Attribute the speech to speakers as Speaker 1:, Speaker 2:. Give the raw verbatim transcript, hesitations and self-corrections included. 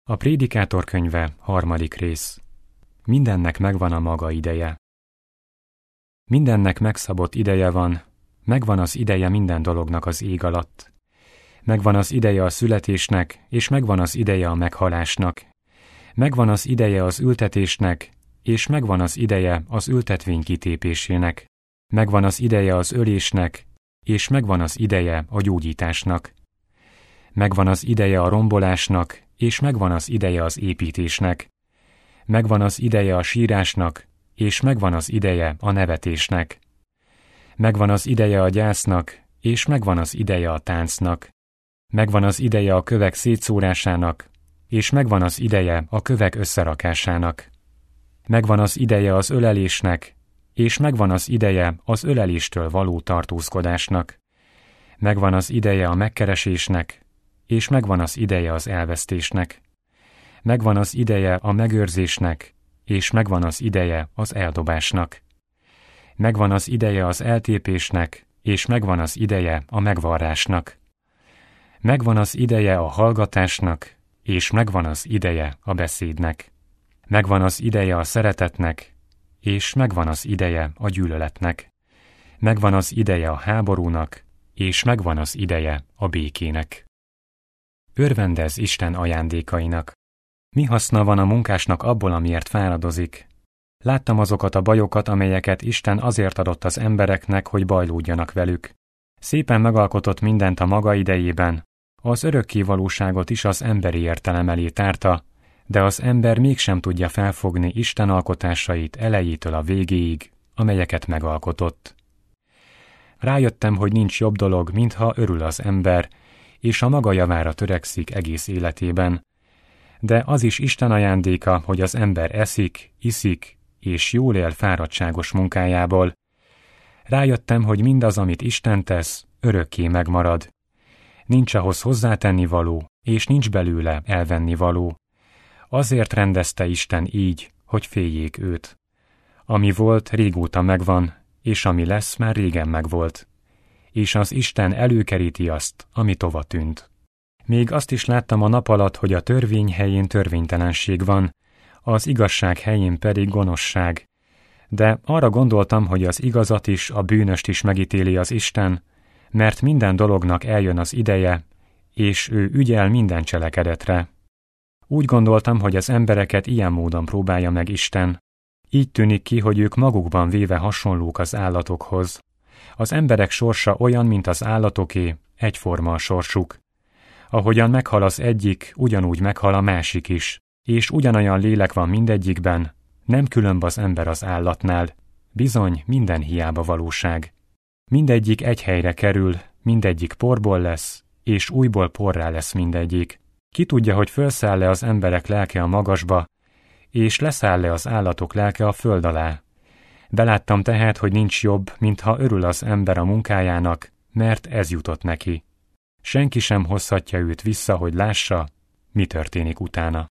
Speaker 1: A Prédikátor könyve, harmadik rész. Mindennek megvan a maga ideje. Mindennek megszabott ideje van, megvan az ideje minden dolognak az ég alatt. Megvan az ideje a születésnek, és megvan az ideje a meghalásnak. Megvan az ideje az ültetésnek, és megvan az ideje az ültetvény kitépésének. Megvan az ideje az ölésnek, és megvan az ideje a gyógyításnak. Megvan az ideje a rombolásnak, és megvan az ideje az építésnek. Megvan az ideje a sírásnak, és megvan az ideje a nevetésnek. Megvan az ideje a gyásznak, és megvan az ideje a táncnak. Megvan az ideje a kövek szétszórásának, és megvan az ideje a kövek összerakásának. Megvan az ideje az ölelésnek, és megvan az ideje az öleléstől való tartózkodásnak. Megvan az ideje a megkeresésnek, és megvan az ideje az elvesztésnek. Megvan az ideje a megőrzésnek, és megvan az ideje az eldobásnak. Megvan az ideje az eltépésnek, és megvan az ideje a megvarrásnak. Megvan az ideje a hallgatásnak, és megvan az ideje a beszédnek. Megvan az ideje a szeretetnek, és megvan az ideje a gyűlöletnek. Megvan az ideje a háborúnak, és megvan az ideje a békének. Örvendezz Isten ajándékainak. Mi haszna van a munkásnak abból, amiért fáradozik? Láttam azokat a bajokat, amelyeket Isten azért adott az embereknek, hogy bajlódjanak velük. Szépen megalkotott mindent a maga idejében, az örökké valóságot is az emberi értelem elé tárta, de az ember mégsem tudja felfogni Isten alkotásait elejétől a végéig, amelyeket megalkotott. Rájöttem, hogy nincs jobb dolog, mintha örül az ember, és a maga javára törekszik egész életében. De az is Isten ajándéka, hogy az ember eszik, iszik, és jól él fáradtságos munkájából. Rájöttem, hogy mindaz, amit Isten tesz, örökké megmarad. Nincs ahhoz hozzátenni való, és nincs belőle elvenni való. Azért rendezte Isten így, hogy féljék őt. Ami volt, régóta megvan, és ami lesz, már régen megvolt. És az Isten előkeríti azt, ami tova tűnt. Még azt is láttam a nap alatt, hogy a törvény helyén törvénytelenség van, az igazság helyén pedig gonoszság. De arra gondoltam, hogy az igazat is, a bűnöst is megítéli az Isten, mert minden dolognak eljön az ideje, és ő ügyel minden cselekedetre. Úgy gondoltam, hogy az embereket ilyen módon próbálja meg Isten. Így tűnik ki, hogy ők magukban véve hasonlók az állatokhoz. Az emberek sorsa olyan, mint az állatoké, egyforma a sorsuk. Ahogyan meghal az egyik, ugyanúgy meghal a másik is, és ugyanolyan lélek van mindegyikben, nem különb az ember az állatnál, bizony minden hiába valóság. Mindegyik egy helyre kerül, mindegyik porból lesz, és újból porrá lesz mindegyik. Ki tudja, hogy fölszáll-e az emberek lelke a magasba, és leszáll-e az állatok lelke a föld alá. Beláttam tehát, hogy nincs jobb, mintha örül az ember a munkájának, mert ez jutott neki. Senki sem hozhatja őt vissza, hogy lássa, mi történik utána.